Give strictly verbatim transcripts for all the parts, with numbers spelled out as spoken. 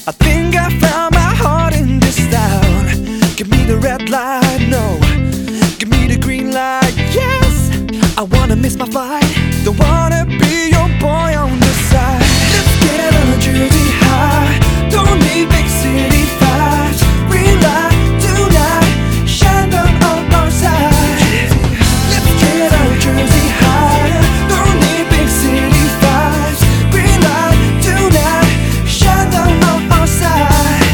I think I found my heart in this town. Give me the red light, no. Give me the green light, yes. I wanna miss my flight. Don't wanna be your boy on the side. Let's get on a Jersey high. Don't need big city vibes. Green light tonight, shine down on our side. Let's get on a Jersey high. Don't need big city vibes. Green light tonight, shine down on our side.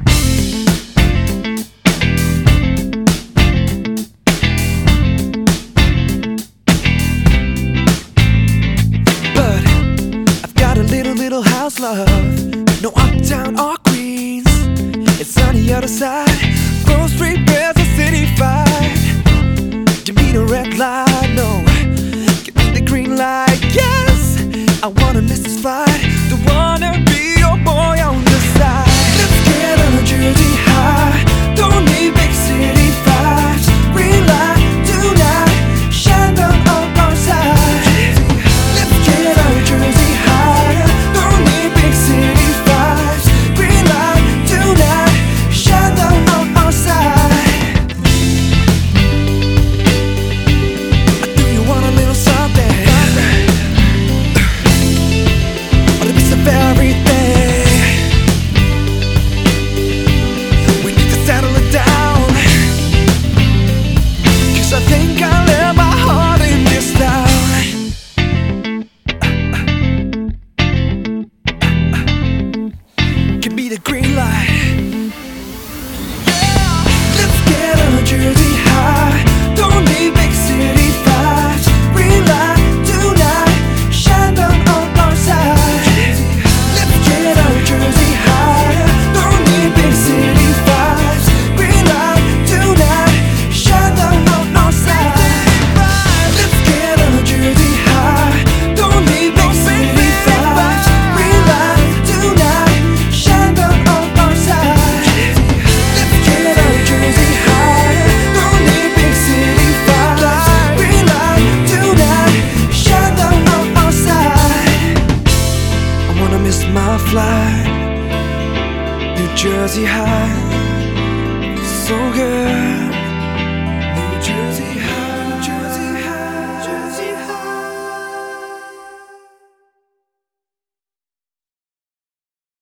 But I've got a little, little house love. No uptown or Queens. It's on the other side. Grove Street, there's a city vibe. Give me the red light, no. Give me the green light, yes. I wanna miss this flight. Don't wanna be your boy on the side. Let's get on a Jersey high. Don't need big city vibes. Green light tonight, shine down on our side. Let's get on a Jersey high. Don't need big city vibes. Green light tonight, shine down on our side. Do you want a little something? Or a piece of everything? We need to settle it down. Cause I think I left my heart in this town. Give me the green light. Let's get on a Jersey high. Don't need big city vibes. Green light tonight, shine down on our side. Let's get on a Jersey high. Don't need big city vibes. Green light tonight, shine down on our side. Let's get on a Jersey high. Don't need big city vibes. Green light tonight, shine down on our side. Let's get on a Jersey high. Don't need big city vibes. Green light tonight, shine down on our side. I wanna miss my flight. New Jersey high, so good.